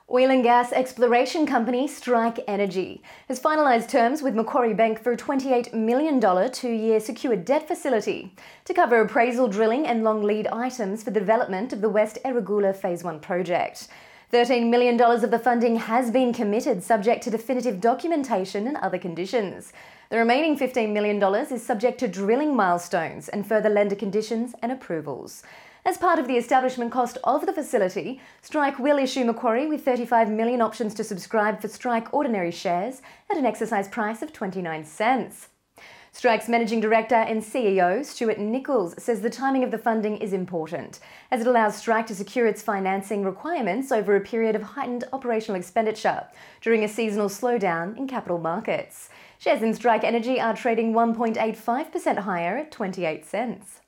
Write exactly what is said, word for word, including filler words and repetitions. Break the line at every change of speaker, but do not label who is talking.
Oil and gas exploration company Strike Energy has finalised terms with Macquarie Bank for a twenty-eight million dollars two-year secured debt facility to cover appraisal drilling and long lead items for the development of the West Erregulla Phase one project. thirteen million dollars of the funding has been committed subject to definitive documentation and other conditions. The remaining fifteen million dollars is subject to drilling milestones and further lender conditions and approvals. As part of the establishment cost of the facility, Strike will issue Macquarie with thirty-five million options to subscribe for Strike ordinary shares at an exercise price of twenty-nine cents. Strike's Managing Director and C E O, Stuart Nichols, says the timing of the funding is important, as it allows Strike to secure its financing requirements over a period of heightened operational expenditure during a seasonal slowdown in capital markets. Shares in Strike Energy are trading one point eight five percent higher at twenty-eight cents.